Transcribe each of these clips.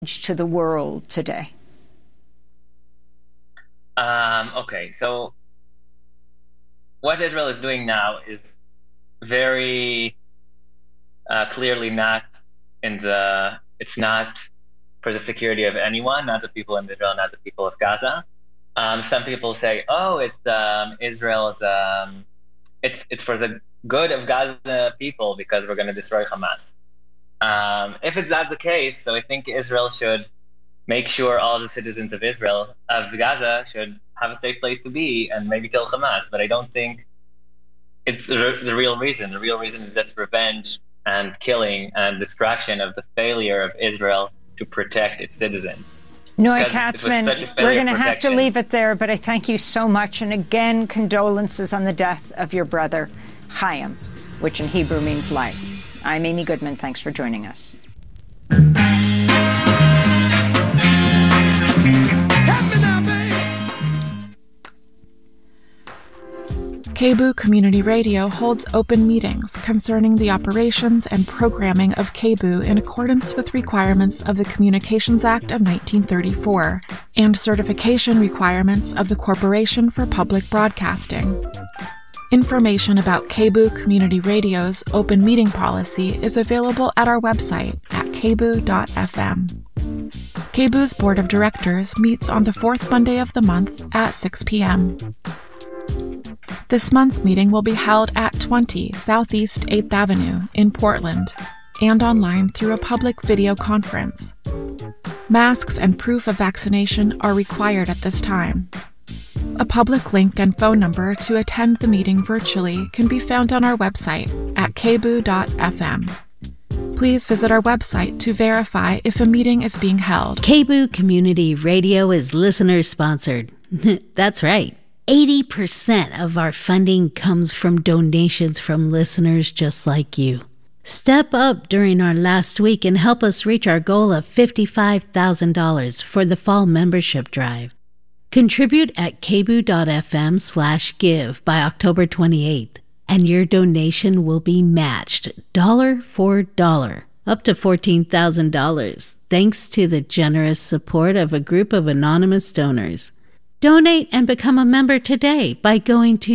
to the world today? Okay, so what Israel is doing now is very clearly it's not for the security of anyone, not the people in Israel, not the people of Gaza. Some people say, "Oh, it's Israel's. It's for the good of Gaza people because we're going to destroy Hamas." If it's not the case, so I think Israel should make sure all the citizens of Gaza should have a safe place to be and maybe kill Hamas. But I don't think it's the real reason. The real reason is just revenge and killing and distraction of the failure of Israel to protect its citizens. Noah Katzman, we're going to have to leave it there, but I thank you so much. And again, condolences on the death of your brother, Chaim, which in Hebrew means life. I'm Amy Goodman. Thanks for joining us. KBOO Community Radio holds open meetings concerning the operations and programming of KBOO in accordance with requirements of the Communications Act of 1934 and certification requirements of the Corporation for Public Broadcasting. Information about KBOO Community Radio's open meeting policy is available at our website at kboo.fm. KBOO's Board of Directors meets on the fourth Monday of the month at 6 p.m. This month's meeting will be held at 20 Southeast 8th Avenue in Portland and online through a public video conference. Masks and proof of vaccination are required at this time. A public link and phone number to attend the meeting virtually can be found on our website at kboo.fm. Please visit our website to verify if a meeting is being held. KBOO Community Radio is listener-sponsored. That's right. 80% of our funding comes from donations from listeners just like you. Step up during our last week and help us reach our goal of $55,000 for the fall membership drive. Contribute at kboo.fm/give by October 28th, and your donation will be matched dollar for dollar, up to $14,000, thanks to the generous support of a group of anonymous donors. Donate and become a member today by going to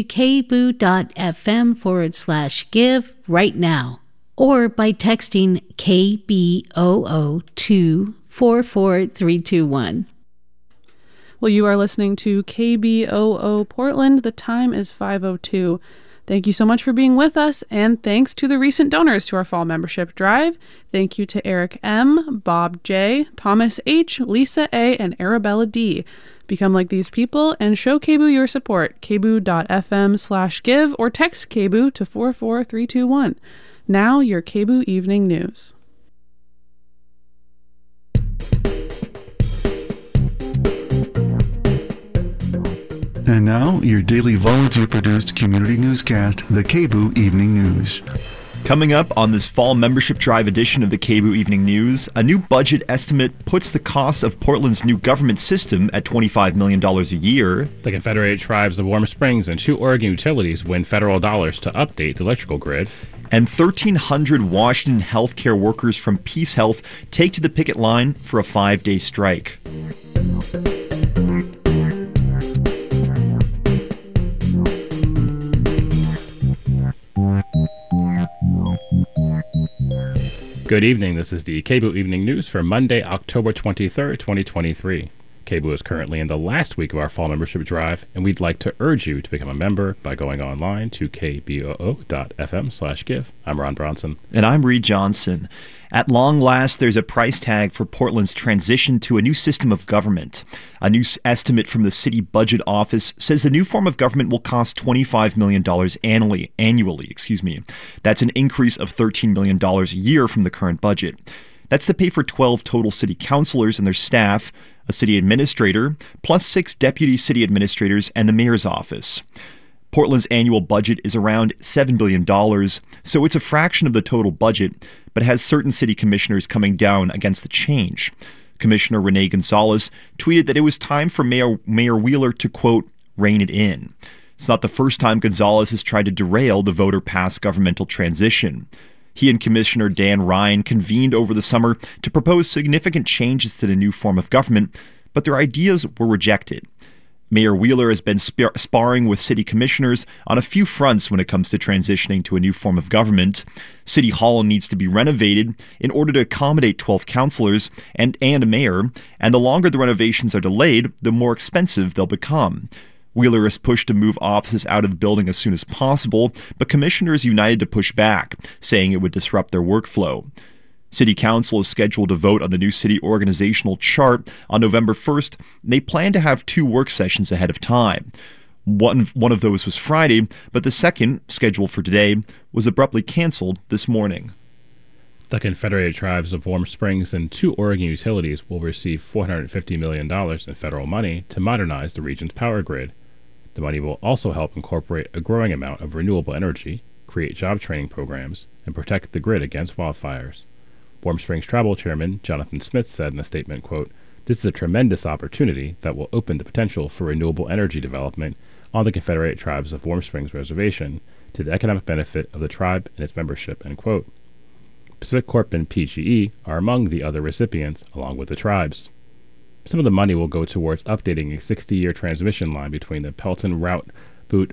kboo.fm/give right now, or by texting KBOO to 44321. Well, you are listening to KBOO Portland. The time is 5:02. Thank you so much for being with us, and thanks to the recent donors to our fall membership drive. Thank you to Eric M., Bob J., Thomas H., Lisa A., and Arabella D. Become like these people and show KBOO your support. kboo.fm/give or text KBOO to 44321. Now, your KBOO Evening News. And now, your daily volunteer-produced community newscast, the KBOO Evening News. Coming up on this fall membership drive edition of the KBOO Evening News, a new budget estimate puts the cost of Portland's new government system at $25 million a year. The Confederated Tribes of Warm Springs and 2 Oregon utilities win federal dollars to update the electrical grid. And 1,300 Washington healthcare workers from Peace Health take to the picket line for a 5-day strike. Good evening. This is the KBOO Evening News for Monday, October 23rd, 2023. KBOO is currently in the last week of our fall membership drive, and we'd like to urge you to become a member by going online to kboo.fm/give. I'm Ron Bronson. And I'm Reed Johnson. At long last, there's a price tag for Portland's transition to a new system of government. A new estimate from the city budget office says the new form of government will cost $25 million annually. That's an increase of $13 million a year from the current budget. That's to pay for 12 total city councilors and their staff, a city administrator, plus 6 deputy city administrators and the mayor's office. Portland's annual budget is around $7 billion, so it's a fraction of the total budget, but has certain city commissioners coming down against the change. Commissioner Renee Gonzalez tweeted that it was time for Mayor Wheeler to, quote, rein it in. It's not the first time Gonzalez has tried to derail the voter-passed governmental transition. He and Commissioner Dan Ryan convened over the summer to propose significant changes to the new form of government, but their ideas were rejected. Mayor Wheeler has been sparring with city commissioners on a few fronts when it comes to transitioning to a new form of government. City Hall needs to be renovated in order to accommodate 12 councilors and a mayor, and the longer the renovations are delayed, the more expensive they'll become. Wheeler has pushed to move offices out of the building as soon as possible, but commissioners united to push back, saying it would disrupt their workflow. City Council is scheduled to vote on the new city organizational chart on November 1st, and they plan to have 2 work sessions ahead of time. One of those was Friday, but the second, scheduled for today, was abruptly canceled this morning. The Confederated Tribes of Warm Springs and 2 Oregon utilities will receive $450 million in federal money to modernize the region's power grid. The money will also help incorporate a growing amount of renewable energy, create job training programs, and protect the grid against wildfires. Warm Springs Tribal Chairman Jonathan Smith said in a statement, quote, "This is a tremendous opportunity that will open the potential for renewable energy development on the Confederate Tribes of Warm Springs Reservation to the economic benefit of the tribe and its membership," end quote. Pacific Corp and PGE are among the other recipients, along with the tribes. Some of the money will go towards updating a 60-year transmission line between the Pelton Route Butte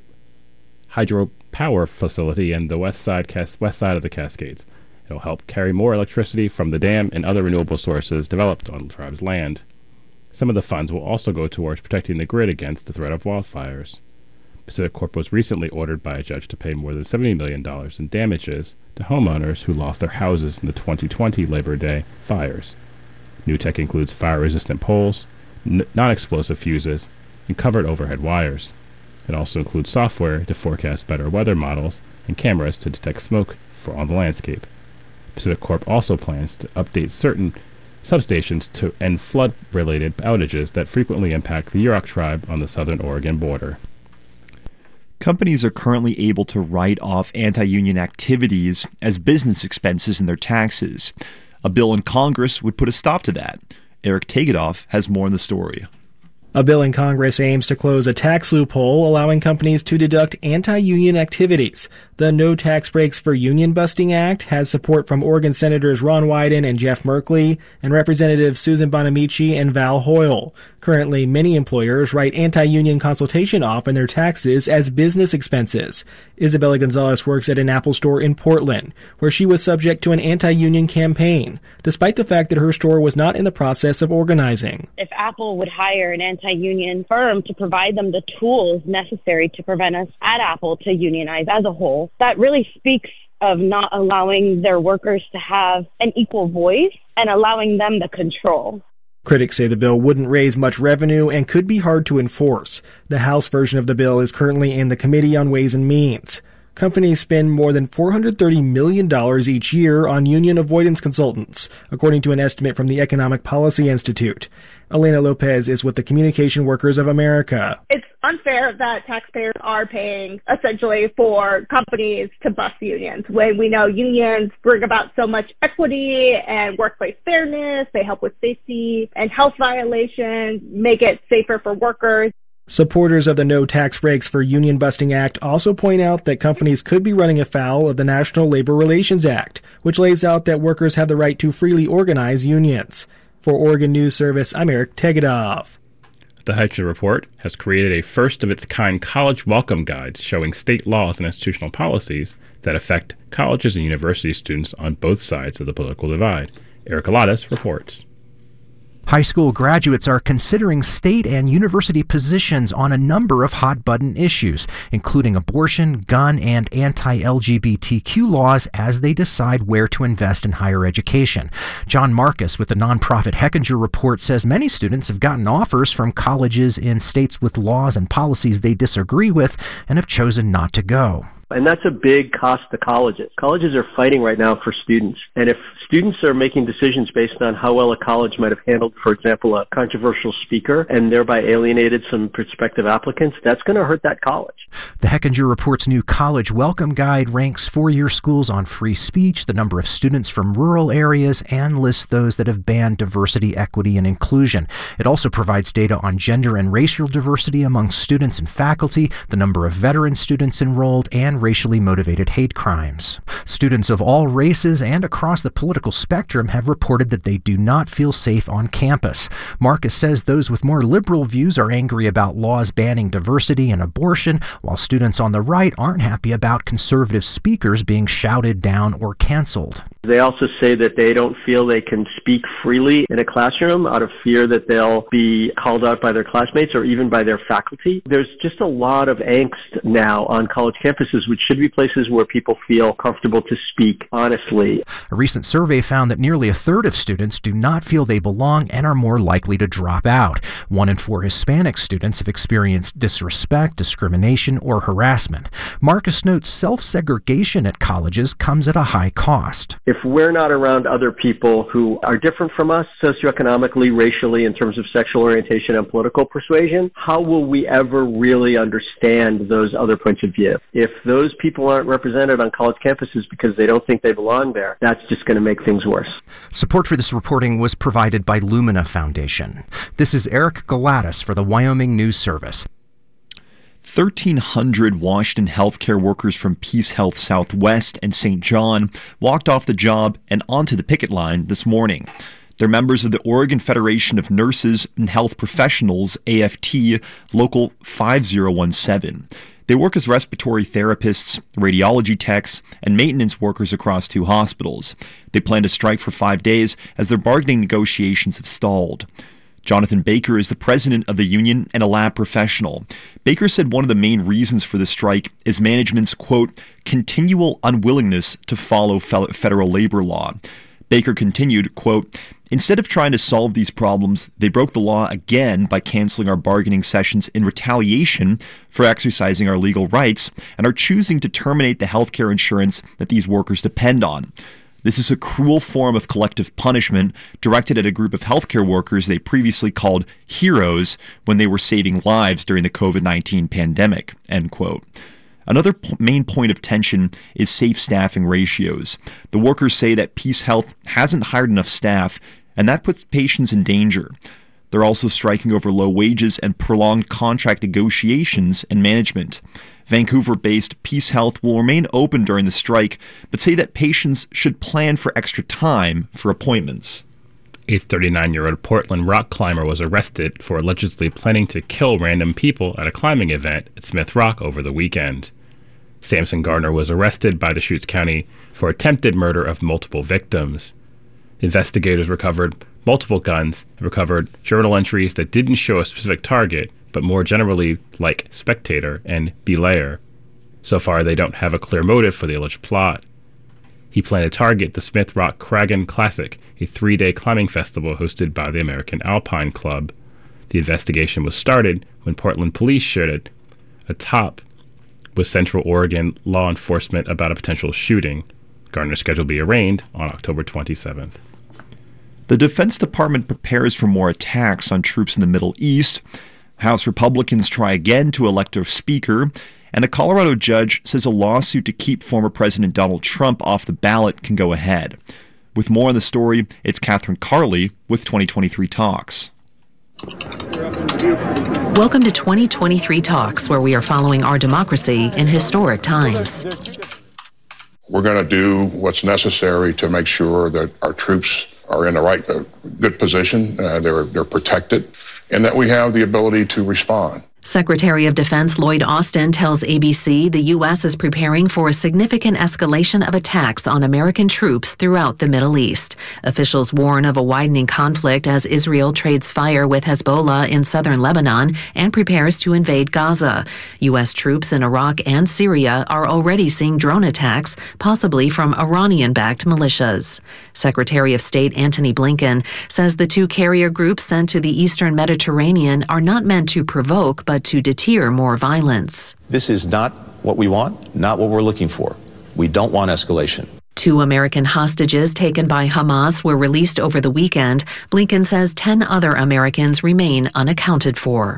hydropower facility and the west side of the Cascades. It will help carry more electricity from the dam and other renewable sources developed on the tribe's land. Some of the funds will also go towards protecting the grid against the threat of wildfires. Pacific Corp was recently ordered by a judge to pay more than $70 million in damages to homeowners who lost their houses in the 2020 Labor Day fires. New tech includes fire-resistant poles, non-explosive fuses, and covered overhead wires. It also includes software to forecast better weather models and cameras to detect smoke on the landscape. Pacific Corp also plans to update certain substations to end flood-related outages that frequently impact the Yurok tribe on the southern Oregon border. Companies are currently able to write off anti-union activities as business expenses in their taxes. A bill in Congress would put a stop to that. Eric Tegedoff has more on the story. A bill in Congress aims to close a tax loophole allowing companies to deduct anti-union activities. The No Tax Breaks for Union Busting Act has support from Oregon Senators Ron Wyden and Jeff Merkley and Representatives Susan Bonamici and Val Hoyle. Currently, many employers write anti-union consultation off in their taxes as business expenses. Isabella Gonzalez works at an Apple store in Portland, where she was subject to an anti-union campaign, despite the fact that her store was not in the process of organizing. If Apple would hire an anti-union firm to provide them the tools necessary to prevent us at Apple to unionize as a whole, that really speaks of not allowing their workers to have an equal voice and allowing them the control. Critics say the bill wouldn't raise much revenue and could be hard to enforce. The House version of the bill is currently in the Committee on Ways and Means. Companies spend more than $430 million each year on union avoidance consultants, according to an estimate from the Economic Policy Institute. Elena Lopez is with the Communication Workers of America. It's unfair that taxpayers are paying essentially for companies to bust unions when we know unions bring about so much equity and workplace fairness. They help with safety and health violations, make it safer for workers. Supporters of the No Tax Breaks for Union Busting Act also point out that companies could be running afoul of the National Labor Relations Act, which lays out that workers have the right to freely organize unions. For Oregon News Service, I'm Eric Tegedoff. The Heitcher Report has created a first-of-its-kind college welcome guide showing state laws and institutional policies that affect colleges and university students on both sides of the political divide. Eric Alatis reports. High school graduates are considering state and university positions on a number of hot-button issues, including abortion, gun, and anti-LGBTQ laws as they decide where to invest in higher education. John Marcus with the nonprofit Hechinger Report says many students have gotten offers from colleges in states with laws and policies they disagree with and have chosen not to go. And that's a big cost to colleges. Colleges are fighting right now for students. And if students are making decisions based on how well a college might have handled, for example, a controversial speaker, and thereby alienated some prospective applicants, that's going to hurt that college. The Hechinger Report's new College Welcome Guide ranks four-year schools on free speech, the number of students from rural areas, and lists those that have banned diversity, equity, and inclusion. It also provides data on gender and racial diversity among students and faculty, the number of veteran students enrolled, and racially motivated hate crimes. Students of all races and across the political spectrum have reported that they do not feel safe on campus. Marcus says those with more liberal views are angry about laws banning diversity and abortion, while students on the right aren't happy about conservative speakers being shouted down or canceled. They also say that they don't feel they can speak freely in a classroom out of fear that they'll be called out by their classmates or even by their faculty. There's just a lot of angst now on college campuses, which should be places where people feel comfortable to speak honestly. A recent survey found that nearly a third of students do not feel they belong and are more likely to drop out. 1 in 4 Hispanic students have experienced disrespect, discrimination, or harassment. Marcus notes self-segregation at colleges comes at a high cost. If we're not around other people who are different from us socioeconomically, racially, in terms of sexual orientation and political persuasion, how will we ever really understand those other points of view? If those people aren't represented on college campuses because they don't think they belong there, that's just going to make things worse. Support for this reporting was provided by Lumina Foundation. This is Eric Galatis for the Wyoming News Service. 1,300 Washington healthcare workers from Peace Health Southwest and St. John walked off the job and onto the picket line this morning. They're members of the Oregon Federation of Nurses and Health Professionals, AFT, Local 5017. They work as respiratory therapists, radiology techs, and maintenance workers across 2 hospitals. They plan to strike for 5 days as their bargaining negotiations have stalled. Jonathan Baker is the president of the union and a lab professional. Baker said one of the main reasons for the strike is management's, quote, continual unwillingness to follow federal labor law. Baker continued, quote, instead of trying to solve these problems, they broke the law again by canceling our bargaining sessions in retaliation for exercising our legal rights and are choosing to terminate the health care insurance that these workers depend on. This is a cruel form of collective punishment directed at a group of healthcare workers they previously called heroes when they were saving lives during the COVID-19 pandemic, end quote. Another main point of tension is safe staffing ratios. The workers say that Peace Health hasn't hired enough staff, and that puts patients in danger. They're also striking over low wages and prolonged contract negotiations and management. Vancouver-based Peace Health will remain open during the strike, but say that patients should plan for extra time for appointments. A 39-year-old Portland rock climber was arrested for allegedly planning to kill random people at a climbing event at Smith Rock over the weekend. Samson Gardner was arrested by Deschutes County for attempted murder of multiple victims. Investigators recovered multiple guns and recovered journal entries that didn't show a specific target, but more generally like spectator and belayer. So far, they don't have a clear motive for the alleged plot. He planned to target the Smith Rock Cragun Classic, a 3-day climbing festival hosted by the American Alpine Club. The investigation was started when Portland police shared a top with Central Oregon law enforcement about a potential shooting. Gardner is scheduled to be arraigned on October 27th. The Defense Department prepares for more attacks on troops in the Middle East. House Republicans try again to elect a speaker, and a Colorado judge says a lawsuit to keep former President Donald Trump off the ballot can go ahead. With more on the story, it's Catherine Carley with 2023 Talks. Welcome to 2023 Talks, where we are following our democracy in historic times. We're going to do what's necessary to make sure that our troops are in the right, good position, they're protected, and that we have the ability to respond. Secretary of Defense Lloyd Austin tells ABC the U.S. is preparing for a significant escalation of attacks on American troops throughout the Middle East. Officials warn of a widening conflict as Israel trades fire with Hezbollah in southern Lebanon and prepares to invade Gaza. U.S. troops in Iraq and Syria are already seeing drone attacks, possibly from Iranian-backed militias. Secretary of State Antony Blinken says the 2 carrier groups sent to the eastern Mediterranean are not meant to provoke, but to deter more violence. This is not what we want, not what we're looking for. We don't want escalation. 2 American hostages taken by Hamas were released over the weekend. Blinken says 10 other Americans remain unaccounted for.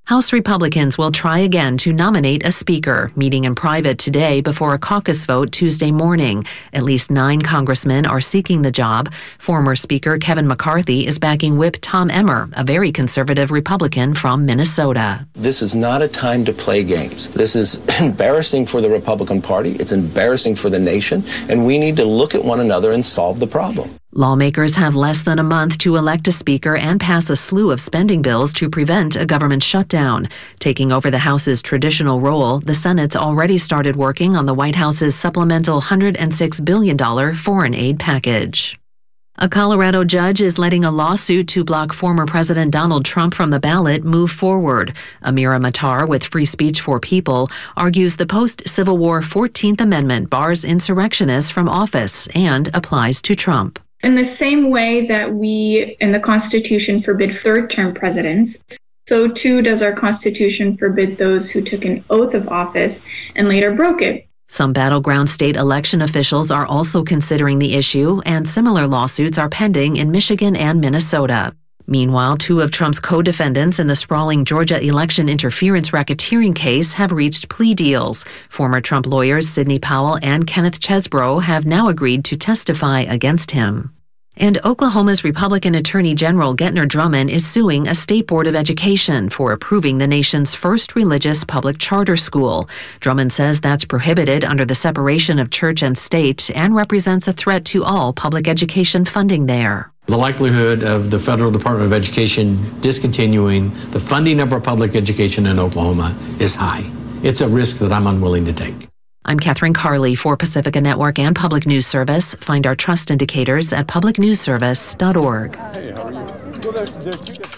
House Republicans will try again to nominate a speaker, meeting in private today before a caucus vote Tuesday morning. At least 9 congressmen are seeking the job. Former Speaker Kevin McCarthy is backing Whip Tom Emmer, a very conservative Republican from Minnesota. This is not a time to play games. This is embarrassing for the Republican Party. It's embarrassing for the nation, and we need to look at one another and solve the problem. Lawmakers have less than a month to elect a speaker and pass a slew of spending bills to prevent a government shutdown. Taking over the House's traditional role, the Senate's already started working on the White House's supplemental $106 billion foreign aid package. A Colorado judge is letting a lawsuit to block former President Donald Trump from the ballot move forward. Amira Matar with Free Speech for People argues the post-Civil War 14th Amendment bars insurrectionists from office and applies to Trump. In the same way that we in the Constitution forbid third-term presidents, so too does our Constitution forbid those who took an oath of office and later broke it. Some battleground state election officials are also considering the issue, and similar lawsuits are pending in Michigan and Minnesota. Meanwhile, 2 of Trump's co-defendants in the sprawling Georgia election interference racketeering case have reached plea deals. Former Trump lawyers Sidney Powell and Kenneth Chesebro have now agreed to testify against him. And Oklahoma's Republican Attorney General Gentner Drummond is suing a state board of education for approving the nation's first religious public charter school. Drummond says that's prohibited under the separation of church and state and represents a threat to all public education funding there. The likelihood of the Federal Department of Education discontinuing the funding of our public education in Oklahoma is high. It's a risk that I'm unwilling to take. I'm Catherine Carley for Pacifica Network and Public News Service. Find our trust indicators at publicnewsservice.org. Hey, how are you? Well, there are 2 different...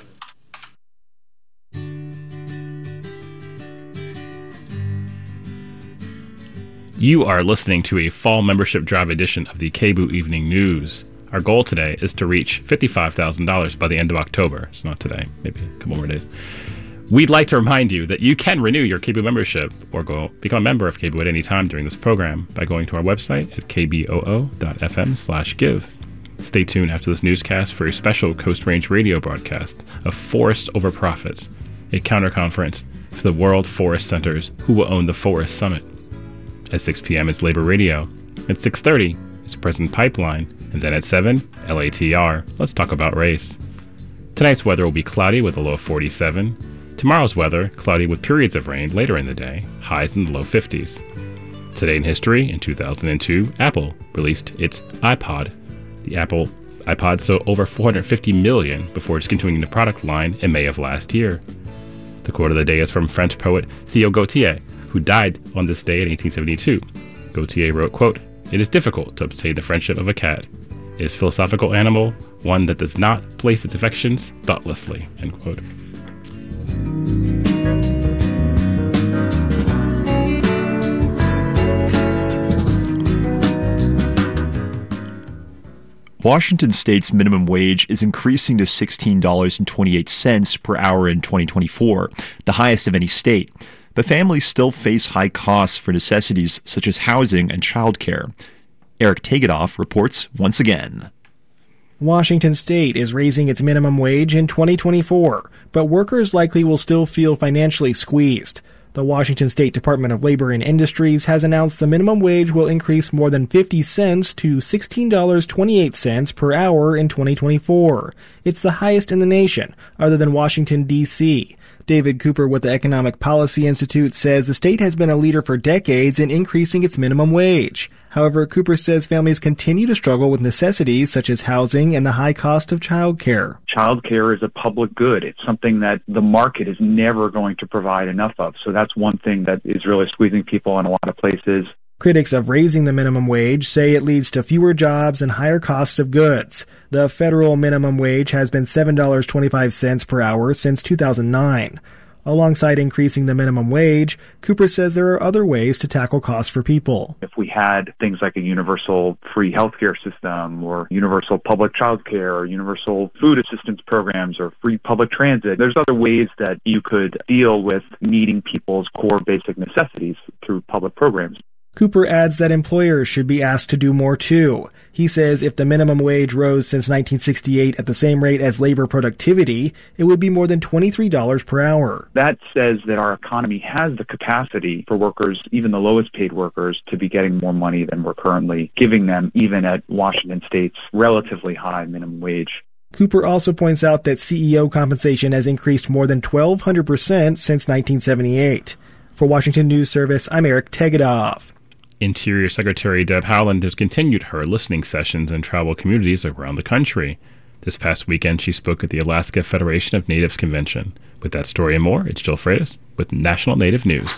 You are listening to a fall membership drive edition of the KBOO Evening News. Our goal today is to reach $55,000 by the end of October. It's not today, maybe a couple more days. We'd like to remind you that you can renew your KBOO membership or become a member of KBOO at any time during this program by going to our website at kboo.fm/give. Stay tuned after this newscast for a special Coast Range radio broadcast of Forest Over Profits, a counter-conference for the World Forest Centers who will own the Forest Summit. At 6 p.m. it's Labor Radio. At 6:30 it's President Pipeline. And then at 7, LATR. Let's talk about race. Tonight's weather will be cloudy with a low of 47. Tomorrow's weather, cloudy with periods of rain later in the day, highs in the low 50s. Today in history, in 2002, Apple released its iPod. The Apple iPod sold over 450 million before discontinuing the product line in May of last year. The quote of the day is from French poet Theo Gautier, who died on this day in 1872. Gautier wrote, quote, "It is difficult to obtain the friendship of a cat. It is a philosophical animal, one that does not place its affections thoughtlessly," end quote. Washington State's minimum wage is increasing to $16.28 per hour in 2024, the highest of any state. But families still face high costs for necessities such as housing and childcare. Eric Tegedoff reports once again. Washington State is raising its minimum wage in 2024, but workers likely will still feel financially squeezed. The Washington State Department of Labor and Industries has announced the minimum wage will increase more than 50 cents to $16.28 per hour in 2024. It's the highest in the nation, other than Washington, D.C. David Cooper with the Economic Policy Institute says the state has been a leader for decades in increasing its minimum wage. However, Cooper says families continue to struggle with necessities such as housing and the high cost of childcare. Childcare is a public good. It's something that the market is never going to provide enough of. So that's one thing that is really squeezing people in a lot of places. Critics of raising the minimum wage say it leads to fewer jobs and higher costs of goods. The federal minimum wage has been $7.25 per hour since 2009. Alongside increasing the minimum wage, Cooper says there are other ways to tackle costs for people. If we had things like a universal free healthcare system or universal public childcare or universal food assistance programs or free public transit, there's other ways that you could deal with meeting people's core basic necessities through public programs. Cooper adds that employers should be asked to do more too. He says if the minimum wage rose since 1968 at the same rate as labor productivity, it would be more than $23 per hour. That says that our economy has the capacity for workers, even the lowest paid workers, to be getting more money than we're currently giving them, even at Washington State's relatively high minimum wage. Cooper also points out that CEO compensation has increased more than 1,200% since 1978. For Washington News Service, I'm Eric Tegedoff. Interior Secretary Deb Haaland has continued her listening sessions in tribal communities around the country. This past weekend, she spoke at the Alaska Federation of Natives Convention. With that story and more, it's Jill Freitas with National Native News.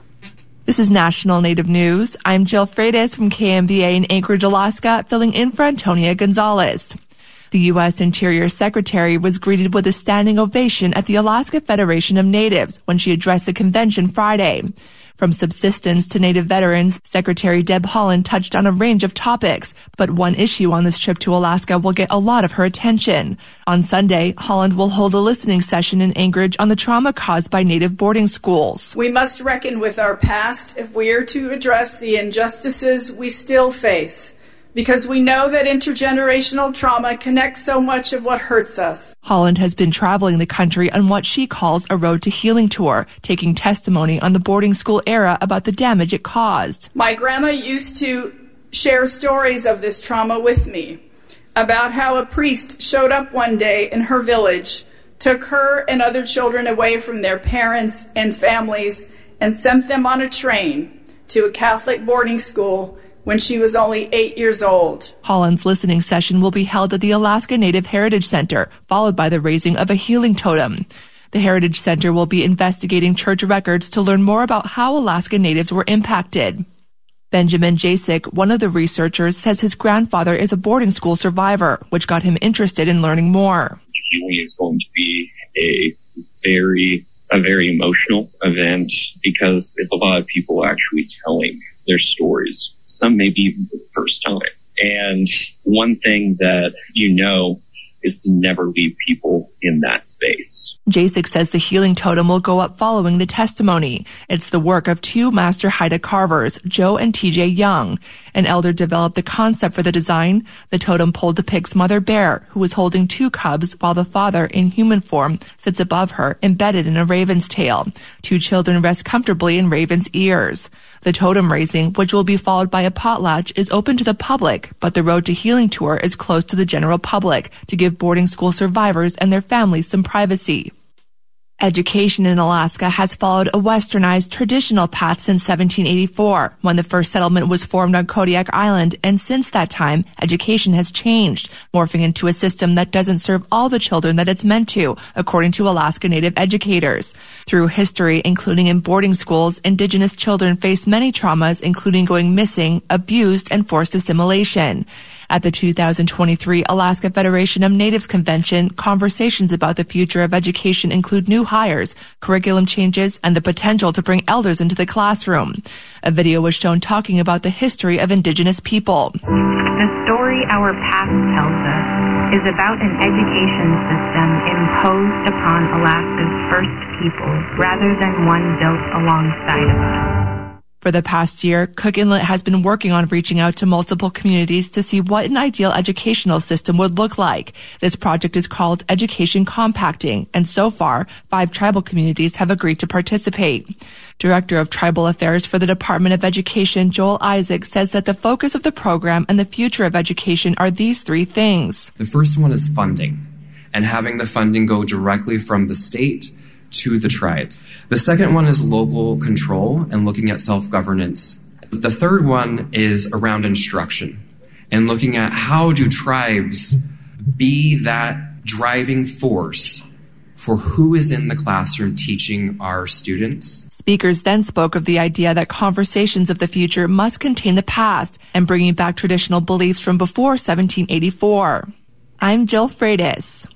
This is National Native News. I'm Jill Freitas from KMVA in Anchorage, Alaska, filling in for Antonia Gonzalez. The U.S. Interior Secretary was greeted with a standing ovation at the Alaska Federation of Natives when she addressed the convention Friday. From subsistence to Native veterans, Secretary Deb Haaland touched on a range of topics, but one issue on this trip to Alaska will get a lot of her attention. On Sunday, Haaland will hold a listening session in Anchorage on the trauma caused by Native boarding schools. We must reckon with our past if we are to address the injustices we still face, because we know that intergenerational trauma connects so much of what hurts us. Haaland has been traveling the country on what she calls a Road to Healing tour, taking testimony on the boarding school era about the damage it caused. My grandma used to share stories of this trauma with me, about how a priest showed up one day in her village, took her and other children away from their parents and families, and sent them on a train to a Catholic boarding school when she was only 8 years old. Haaland's listening session will be held at the Alaska Native Heritage Center, followed by the raising of a healing totem. The Heritage Center will be investigating church records to learn more about how Alaska Natives were impacted. Benjamin Jasek, one of the researchers, says his grandfather is a boarding school survivor, which got him interested in learning more. Healing is going to be a very emotional event because it's a lot of people actually telling their stories. Some maybe even for the first time. And one thing that you know is to never leave people in that space. Jasek says the healing totem will go up following the testimony. It's the work of two master Haida carvers, Joe and TJ Young. An elder developed the concept for the design. The totem pole depicts Mother Bear, who is holding two cubs while the father, in human form, sits above her, embedded in a raven's tail. Two children rest comfortably in raven's ears. The totem raising, which will be followed by a potlatch, is open to the public, but the Road to Healing tour is closed to the general public to give boarding school survivors and their families some privacy. Education in Alaska has followed a westernized traditional path since 1784, when the first settlement was formed on Kodiak Island, and since that time, education has changed, morphing into a system that doesn't serve all the children that it's meant to, according to Alaska Native educators. Through history, including in boarding schools, Indigenous children face many traumas, including going missing, abused, and forced assimilation. At the 2023 Alaska Federation of Natives Convention, conversations about the future of education include new hires, curriculum changes, and the potential to bring elders into the classroom. A video was shown talking about the history of Indigenous people. The story our past tells us is about an education system imposed upon Alaska's first peoples rather than one built alongside of us. For the past year, Cook Inlet has been working on reaching out to multiple communities to see what an ideal educational system would look like. This project is called Education Compacting, and so far, 5 tribal communities have agreed to participate. Director of Tribal Affairs for the Department of Education, Joel Isaac, says that the focus of the program and the future of education are these 3 things. The first one is funding, and having the funding go directly from the state to the tribes. The second one is local control and looking at self-governance. The third one is around instruction and looking at how do tribes be that driving force for who is in the classroom teaching our students. Speakers then spoke of the idea that conversations of the future must contain the past and bringing back traditional beliefs from before 1784. I'm Jill Freitas.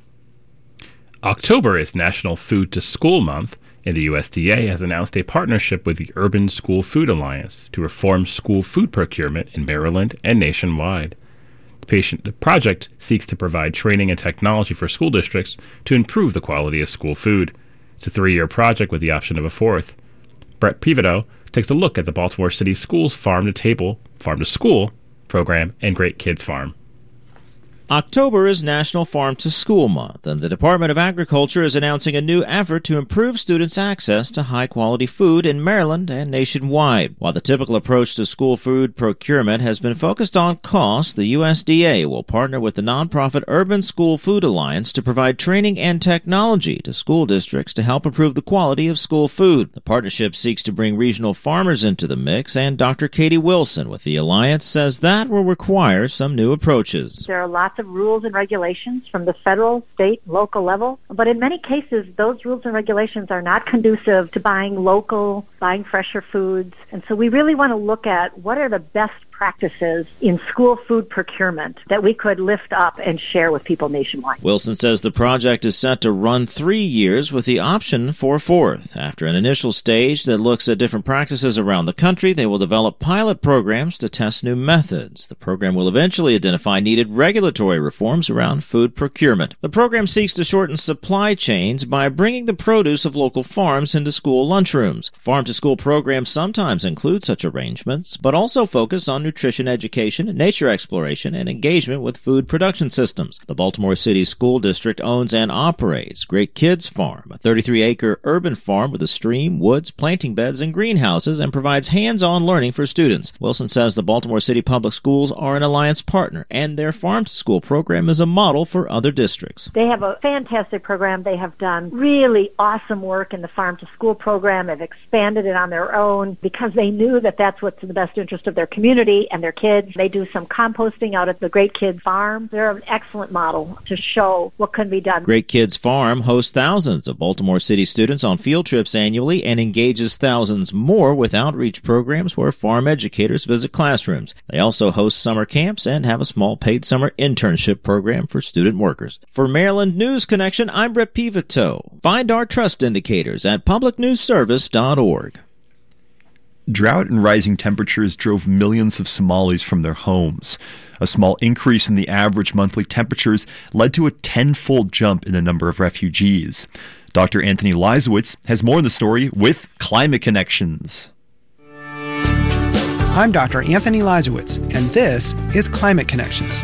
October is National Food to School Month, and the USDA has announced a partnership with the Urban School Food Alliance to reform school food procurement in Maryland and nationwide. The project seeks to provide training and technology for school districts to improve the quality of school food. It's a 3-year project with the option of a 4th. Brett Pivoto, takes a look at the Baltimore City Schools Farm to School program and Great Kids Farm. October is National Farm to School Month, and the Department of Agriculture is announcing a new effort to improve students' access to high-quality food in Maryland and nationwide. While the typical approach to school food procurement has been focused on cost, the USDA will partner with the nonprofit Urban School Food Alliance to provide training and technology to school districts to help improve the quality of school food. The partnership seeks to bring regional farmers into the mix, and Dr. Katie Wilson with the Alliance says that will require some new approaches. There are lots of rules and regulations from the federal, state, local level, but in many cases those rules and regulations are not conducive to buying local, buying fresher foods, and so we really want to look at what are the best practices in school food procurement that we could lift up and share with people nationwide. Wilson says the project is set to run 3 years with the option for a fourth. After an initial stage that looks at different practices around the country, they will develop pilot programs to test new methods. The program will eventually identify needed regulatory reforms around food procurement. The program seeks to shorten supply chains by bringing the produce of local farms into school lunchrooms. Farm-to-school programs sometimes include such arrangements, but also focus on nutrition education, nature exploration, and engagement with food production systems. The Baltimore City School District owns and operates Great Kids Farm, a 33-acre urban farm with a stream, woods, planting beds, and greenhouses, and provides hands-on learning for students. Wilson says the Baltimore City Public Schools are an Alliance partner, and their farm-to-school program is a model for other districts. They have a fantastic program. They have done really awesome work in the farm-to-school program, have expanded it on their own because they knew that that's what's in the best interest of their community and their kids. They do some composting out at the Great Kids Farm. They're an excellent model to show what can be done. Great Kids Farm hosts thousands of Baltimore City students on field trips annually and engages thousands more with outreach programs where farm educators visit classrooms. They also host summer camps and have a small paid summer internship program for student workers. For Maryland News Connection, I'm Brett Pivito. Find our trust indicators at publicnewsservice.org. Drought and rising temperatures drove millions of Somalis from their homes. A small increase in the average monthly temperatures led to a 10-fold jump in the number of refugees. Dr. Anthony Leisowitz has more on the story with Climate Connections. I'm Dr. Anthony Leisowitz, and this is Climate Connections.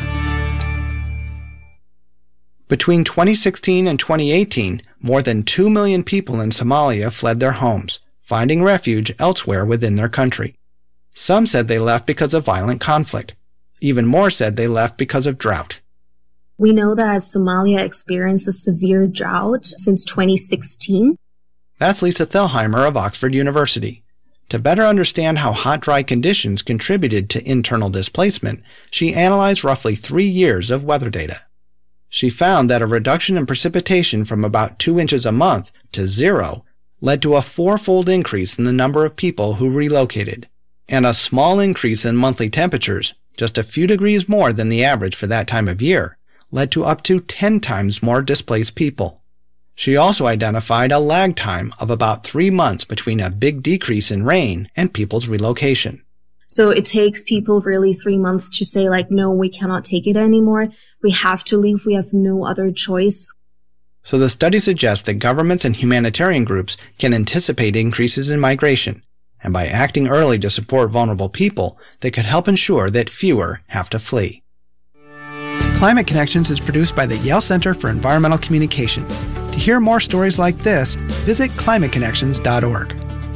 Between 2016 and 2018, more than 2 million people in Somalia fled their homes, finding refuge elsewhere within their country. Some said they left because of violent conflict. Even more said they left because of drought. We know that Somalia experienced a severe drought since 2016. That's Lisa Thelheimer of Oxford University. To better understand how hot, dry conditions contributed to internal displacement, she analyzed roughly 3 years of weather data. She found that a reduction in precipitation from about 2 inches a month to 0 led to a 4-fold increase in the number of people who relocated, and a small increase in monthly temperatures, just a few degrees more than the average for that time of year, led to up to 10 times more displaced people. She also identified a lag time of about 3 months between a big decrease in rain and people's relocation. So it takes people really 3 months to say, no, we cannot take it anymore. We have to leave. We have no other choice. So the study suggests that governments and humanitarian groups can anticipate increases in migration, and by acting early to support vulnerable people, they could help ensure that fewer have to flee. Climate Connections is produced by the Yale Center for Environmental Communication. To hear more stories like this, visit climateconnections.org.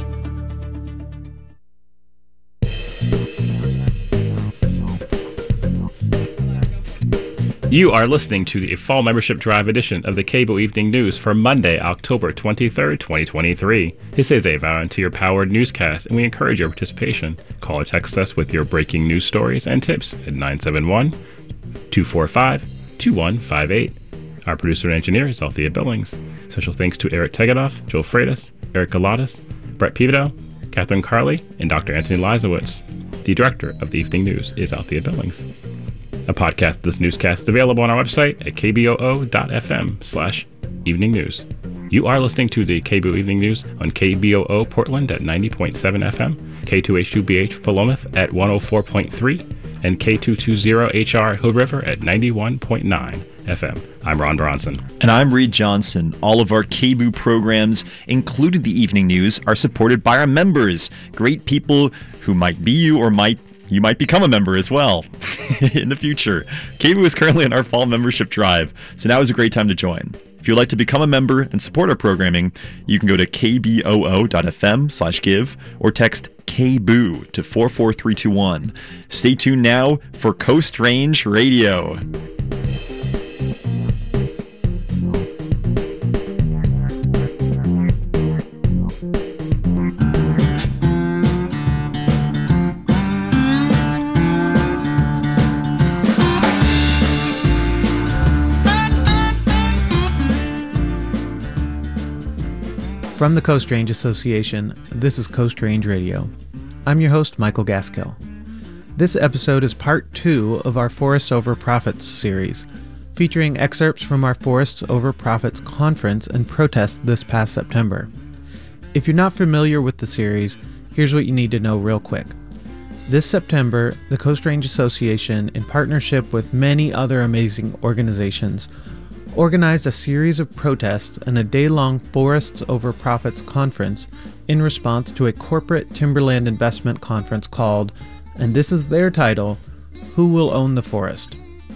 You are listening to the Fall Membership Drive edition of the Cable Evening News for Monday, October 23rd, 2023. This is a volunteer-powered newscast, and we encourage your participation. Call or text us with your breaking news stories and tips at 971-245-2158. Our producer and engineer is Althea Billings. Special thanks to Eric Tegedoff, Joel Freitas, Eric Galatas, Brett Pivito, Catherine Carley, and Dr. Anthony Leisowitz. The director of the Evening News is Althea Billings. A podcast of this newscast is available on our website at kboo.fm/evening news. You are listening to the KBOO Evening News on KBOO Portland at 90.7 FM, K2H2BH Philomath at 104.3, and K220HR Hood River at 91.9. FM. I'm Ron Bronson. And I'm Reed Johnson. All of our KBOO programs, including the evening news, are supported by our members. Great people who might be you or you might become a member as well in the future. KBOO is currently on our fall membership drive, so now is a great time to join. If you'd like to become a member and support our programming, you can go to kboo.fm/give or text KBOO to 44321. Stay tuned now for Coast Range Radio. From the Coast Range Association, this is Coast Range Radio. I'm your host, Michael Gaskill. This episode is part 2 of our Forests Over Profits series, featuring excerpts from our Forests Over Profits conference and protest this past September. If you're not familiar with the series, here's what you need to know real quick. This September, the Coast Range Association, in partnership with many other amazing organizations, organized a series of protests and a day-long Forests Over Profits conference in response to a corporate timberland investment conference called, and this is their title, Who Will Own the Forest?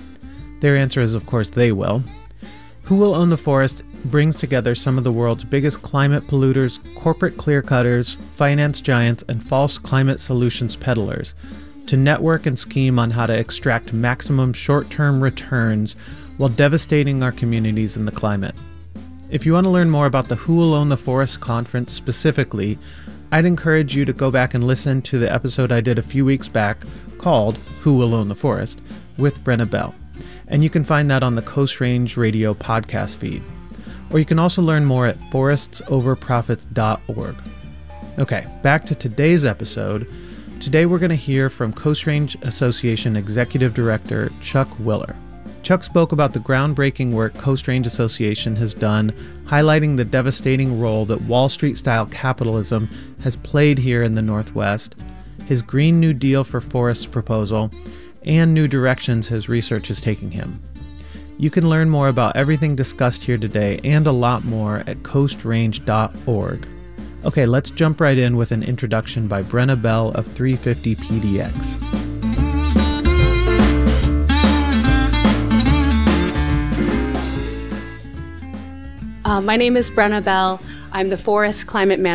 Their answer is, of course, they will. Who Will Own the Forest brings together some of the world's biggest climate polluters, corporate clear-cutters, finance giants, and false climate solutions peddlers to network and scheme on how to extract maximum short-term returns while devastating our communities and the climate. If you want to learn more about the Who Will Own the Forest conference specifically, I'd encourage you to go back and listen to the episode I did a few weeks back called Who Will Own the Forest with Brenna Bell. And you can find that on the Coast Range Radio podcast feed. Or you can also learn more at forestsoverprofits.org. Okay, back to today's episode. Today we're going to hear from Coast Range Association Executive Director Chuck Willer. Chuck spoke about the groundbreaking work Coast Range Association has done, highlighting the devastating role that Wall Street-style capitalism has played here in the Northwest, his Green New Deal for Forests proposal, and new directions his research is taking him. You can learn more about everything discussed here today and a lot more at coastrange.org. Okay, let's jump right in with an introduction by Brenna Bell of 350 PDX. My name is Brenna Bell. I'm the Forest Climate Manager